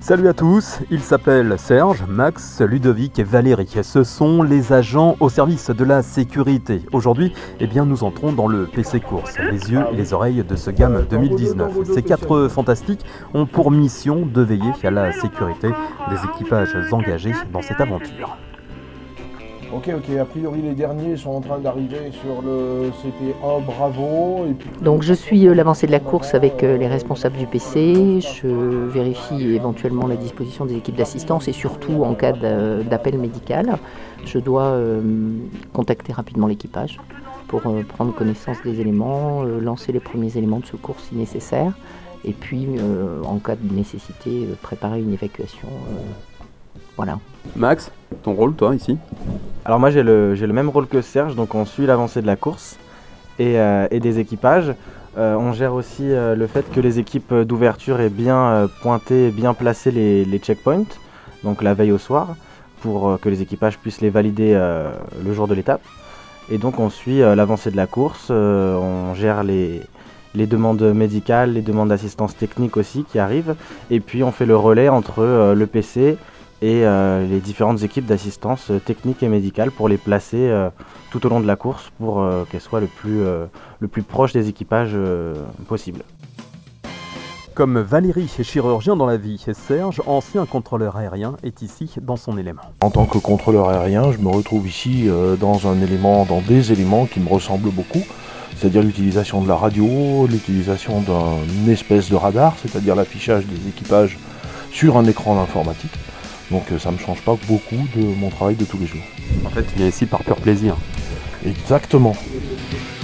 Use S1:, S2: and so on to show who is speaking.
S1: Salut à tous, ils s'appellent Serge, Max, Ludovic et Valérie. Ce sont les agents au service de la sécurité. Aujourd'hui, nous entrons dans le PC Course, les yeux et les oreilles de ce GAM 2019. Ces 4 fantastiques ont pour mission de veiller à la sécurité des équipages engagés dans cette aventure.
S2: Ok, a priori les derniers sont en train d'arriver sur le CP1 Bravo. Et puis...
S3: Donc je suis l'avancée de la course avec les responsables du PC, je vérifie éventuellement la disposition des équipes d'assistance et surtout en cas d'appel médical, je dois contacter rapidement l'équipage pour prendre connaissance des éléments, lancer les premiers éléments de secours si nécessaire et puis en cas de nécessité préparer une évacuation. Voilà.
S1: Max, ton rôle toi ici ?
S4: Alors moi j'ai le même rôle que Serge, donc on suit l'avancée de la course et des équipages. On gère aussi le fait que les équipes d'ouverture aient bien pointé et bien placé les checkpoints, donc la veille au soir, pour que les équipages puissent les valider le jour de l'étape. Et donc on suit l'avancée de la course, on gère les demandes médicales, les demandes d'assistance technique aussi qui arrivent, et puis on fait le relais entre le PC et les différentes équipes d'assistance technique et médicale pour les placer tout au long de la course pour qu'elles soient le plus proche des équipages possible.
S1: Comme Valérie est chirurgien dans la vie, Serge, ancien contrôleur aérien, est ici dans son élément.
S2: En tant que contrôleur aérien, je me retrouve ici dans des éléments qui me ressemblent beaucoup, c'est-à-dire l'utilisation de la radio, l'utilisation d'une espèce de radar, c'est-à-dire l'affichage des équipages sur un écran d'informatique. Donc ça ne me change pas beaucoup de mon travail de tous les jours.
S1: En fait, tu viens ici par pur plaisir.
S2: Exactement.